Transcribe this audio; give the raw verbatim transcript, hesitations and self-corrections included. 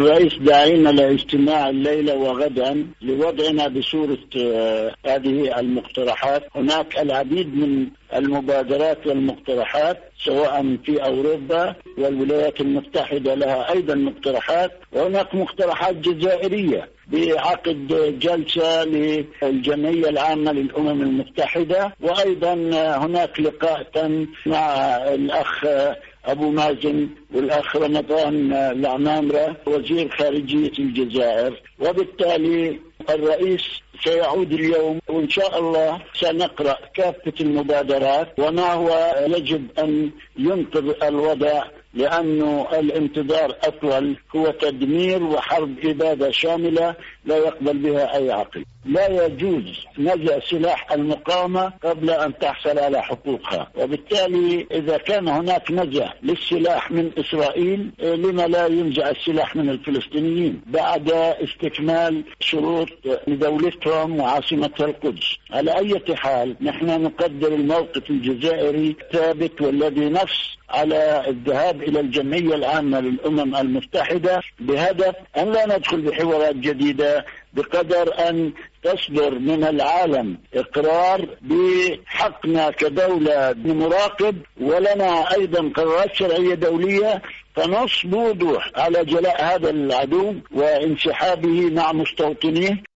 الرئيس داعينا لاجتماع الليلة وغدا لوضعنا بصورة هذه المقترحات. هناك العديد من المبادرات والمقترحات سواء في أوروبا والولايات المتحدة لها أيضا مقترحات، وهناك مقترحات جزائرية بعقد جلسة للجمعية العامة للأمم المتحدة، وأيضا هناك لقاء مع الأخ أبو مازن والأخ رمضان العمامرة وزير خارجية الجزائر. وبالتالي الرئيس سيعود اليوم وإن شاء الله سنقرأ كافة المبادرات وما هو يجب أن ينقذ الوضع، لأنه الانتظار أطول هو تدمير وحرب إبادة شاملة لا يقبل بها أي عقل. لا يجوز نزع سلاح المقاومة قبل أن تحصل على حقوقها، وبالتالي إذا كان هناك نزع للسلاح من إسرائيل لما لا ينزع السلاح من الفلسطينيين بعد استكمال شروط دولتهم وعاصمتها القدس. على أي حال نحن نقدر الموقف الجزائري ثابت والذي نفس على الذهاب إلى الجمعية العامة للأمم المتحدة بهدف أن لا ندخل بحوارات جديدة بقدر أن تصدر من العالم إقرار بحقنا كدولة بمراقب، ولنا أيضا قرارات شرعية دولية تنص بوضوح على جلاء هذا العدو وانسحابه مع مستوطنيه.